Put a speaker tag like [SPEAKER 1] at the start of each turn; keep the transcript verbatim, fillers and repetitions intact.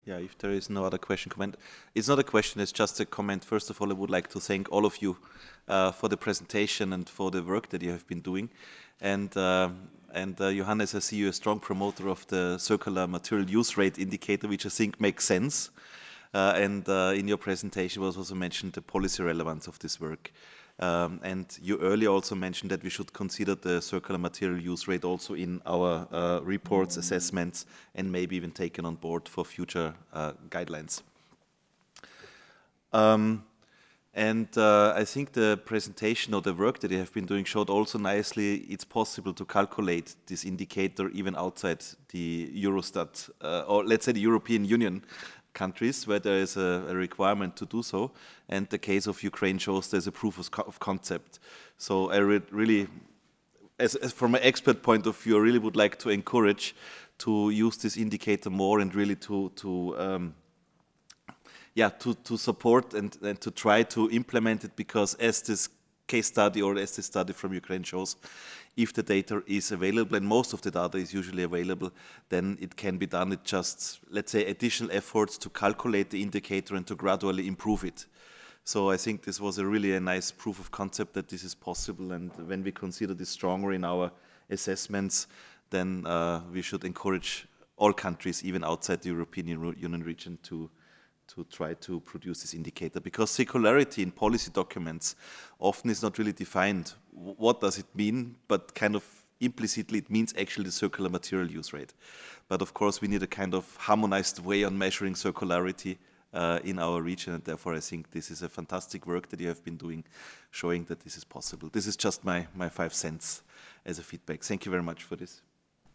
[SPEAKER 1] Yeah, if there is no other question, comment. It's not a question, it's just a comment. First of all, I would like to thank all of you uh, for the presentation and for the work that you have been doing. And, uh, and uh, Johannes, I see you a strong promoter of the circular material use rate indicator, which I think makes sense. Uh, and uh, in your presentation was also mentioned the policy relevance of this work. Um, and you earlier also mentioned that we should consider the circular material use rate also in our uh, reports, assessments, and maybe even taken on board for future uh, guidelines. Um, and uh, I think the presentation or the work that you have been doing showed also nicely it's possible to calculate this indicator even outside the Eurostat, uh, or let's say the European Union countries where there is a, a requirement to do so. And the case of Ukraine shows there's a proof of, co of concept. So I re really, as, as from an expert point of view, I really would like to encourage to use this indicator more and really to, to um, yeah, to, to support and, and to try to implement it, because as this case study or as this study from Ukraine shows, if the data is available, and most of the data is usually available, then it can be done. It just, let's say, additional efforts to calculate the indicator and to gradually improve it. So I think this was a really a nice proof of concept that this is possible, and when we consider this stronger in our assessments, then uh, we should encourage all countries, even outside the European Union region, to to try to produce this indicator, because circularity in policy documents often is not really defined. What does it mean? But kind of implicitly it means actually the circular material use rate. But of course we need a kind of harmonized way on measuring circularity uh, in our region, and therefore I think this is a fantastic work that you have been doing, showing that this is possible. This is just my, my five cents as a feedback. Thank you very much for this.